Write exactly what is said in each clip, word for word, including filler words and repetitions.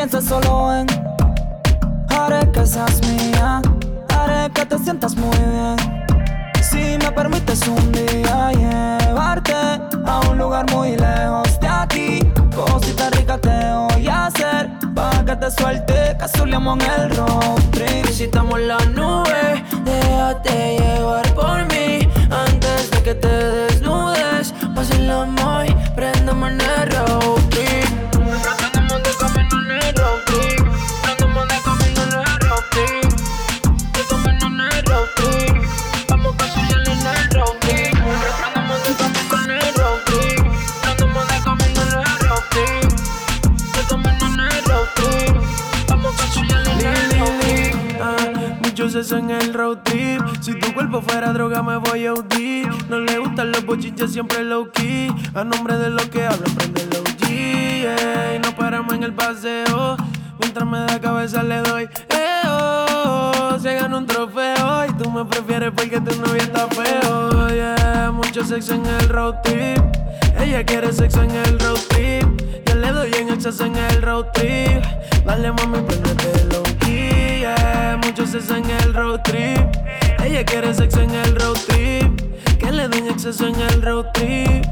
pienses solo en haré que seas mía, haré que te sientas muy bien. Si me permites un día llevarte a un lugar muy lejos de aquí, cositas ricas te voy a hacer pa' que te suelte, cazuleamos en el road trip. Visitamos la nube, déjate llevar por mí antes de que te desnudes. Pásenla muy, prendamos en el road trip. Prendamos de camino en el road trip. Prendamos de camino en el road trip. De camino en el road trip. Vamos a cazulear en el road trip. Prendamos de camino en el road trip. Prendamos de camino en el road trip. De camino en el road trip. Vamos a cazulear en el road trip. Ah, mucho sexo en el road trip. Si tu cuerpo fuera droga me voy a U D. No le gustan los bochinches, siempre low key. A nombre de lo que hablan, prende el O G, ey. No paramos en el paseo. Mientras me da cabeza le doy, eh, oh. Se gana un trofeo y tú me prefieres porque tu novia está feo, yeah. Mucho sexo en el road trip. Ella quiere sexo en el road trip. Yo le doy en exceso en el road trip. Dale mami, prendete low key, yeah. Mucho sexo en el road trip. Ella quiere sexo en el road trip. Que le doy en exceso en el road trip.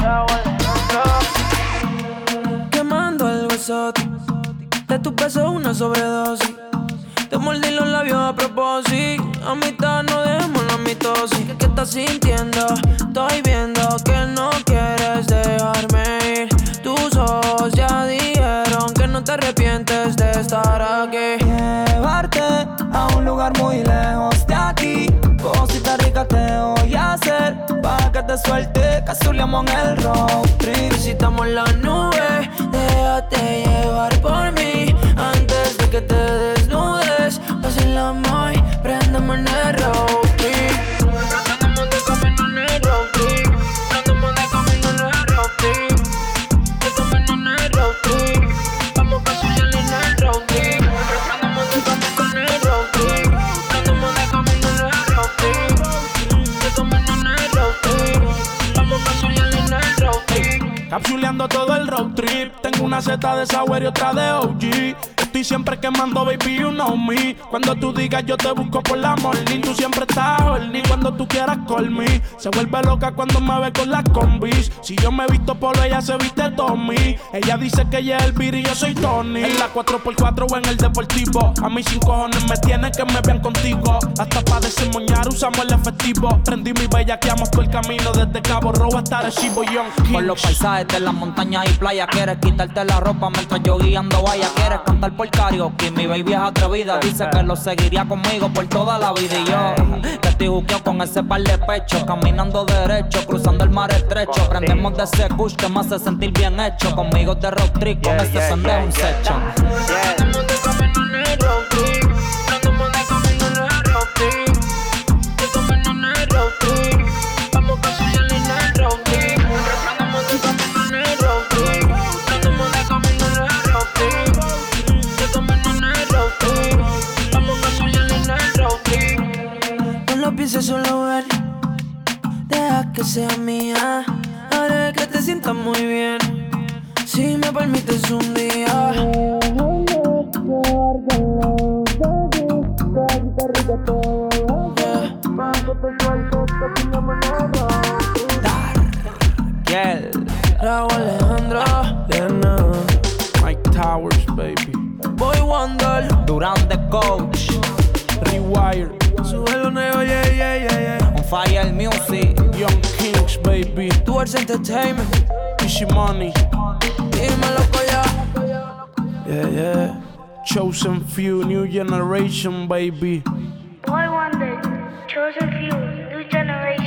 Quemando el besote, de tu beso una sobredosis. Te mordí los labios a propósito. A mitad no dejemos la mitosis. ¿Qué estás sintiendo? Estoy viendo que no quieres dejarme ir. Tus ojos ya dijeron que no te arrepientes de estar aquí. Llevarte a un lugar muy lejos de aquí, cositas ricas te voy a hacer pa' que te suelte, cazuleamos en el road trip. Visitamos la nube, déjate llevar por mí antes de que te desnudes. Pásenla muy, prendamos en el road trip. Prendamos de camino en el road trip. Prendamos de camino en el road trip. De camino en el road trip. Vamos a cazulear en el road trip. Prendamos de camino en el road trip. Prendamos de camino en el road trip. De camino en el road trip. Vamos a cazulear en el road trip. Capsuleando todo el road trip. Tengo una seta de sour y otra de O G. Estoy siempre quemando, baby, you know me. Cuando tú digas yo te busco por la morning. Tú siempre estás horny cuando tú quieras call me. Se vuelve loca cuando me ve con las combis. Si yo me visto polo, ella se viste Tommy. Ella dice que ella es el beat y yo soy Tony. En la cuatro por cuatro o en el deportivo. A mí sin cojones me tienen que me vean contigo. Hasta pa' desemmoñar usamos el efectivo. Prendí mi bellaqueamos por el camino. Desde Cabo Rojo hasta Arecibo, Young Kings. Por los paisajes de las montañas y playas. Quieres quitarte la ropa mientras yo guiando vaya. Quieres cantar por karaoke, mi baby es atrevida. Dice que lo seguiría conmigo por toda la vida. Y yo, que estoy juqueo con ese par de pechos. Caminando derecho, cruzando el mar estrecho. Prendemos de ese kush que me hace sentir bien hecho. Conmigo de road trip, con ese pendejo un section. Prendamos de camino en el road trip. Prendamos de camino en el road trip. De camino en el road trip. Vamos a cazulear en el road trip. Prendamos de camino en el road trip. Prendamos de camino en el road trip. De camino en el road trip. Vamos a cazulear en el road trip. No lo pienses, solo ven. Deja que sea mía. Haré que te sientas muy bien. Si me permites un día. Yeah. Raúl Alejandro, Diana, Mike Towers, baby. Boy Wonder, Durán the Coach. Rewire. Súbelo neo, yeah, yeah, yeah, yeah. On Fire Music. Young Kings, baby. Towards Entertainment. Easy Money. Dímelo, ya. Yeah, yeah. Chosen few, new generation, baby. Boy Wonder, chosen few, new generation.